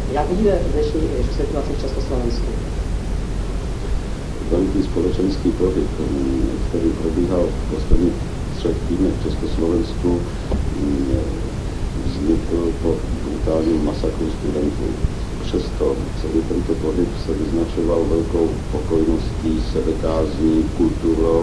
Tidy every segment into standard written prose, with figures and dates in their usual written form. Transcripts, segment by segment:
Jak vidíte dnešní situaci v Československu? Velký společenský pohyb, který probíhal v posledních 3 týdnech v Československu, vznikl po brutálním masakru studentů. Přesto celý tento pohyb se vyznačoval velkou pokojností, sebekázní, kulturou,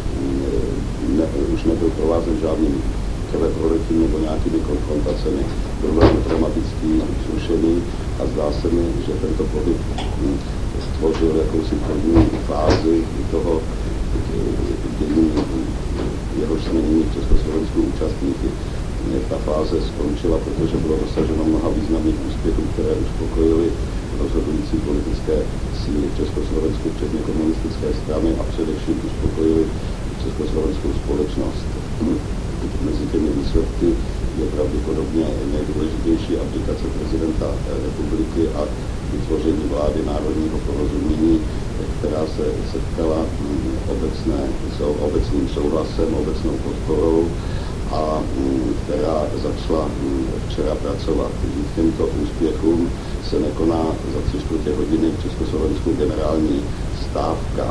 už nebyl provázen žádným krveproletím nebo nějakými konfrontacemi. Byl velmi dramatický, vzrušený a zdá se mi, že tento pohyb stvořil jakousi první fázi toho dění, jehož jsme nyní v Československu účastníky. Ta fáze skončila, protože bylo dosaženo mnoha významných úspěchů, které uspokojily rozhodující politické síly v Československu, včetně komunistické strany a především uspokojily československou společnost. Mezi těmi výsledky je pravděpodobně nejdůležitější abdikace prezidenta republiky a vytvoření vlády národního porozumění, která se setkala obecným souhlasem, obecnou podporou a která začala včera pracovat. Díky těmto úspěchům se nekoná za 3/4 hodiny v Československu generální stávka.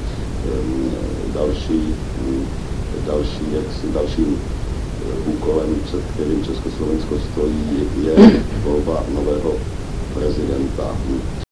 Dalším úkolem, před kterým Československo stojí, je volba nového prezidenta.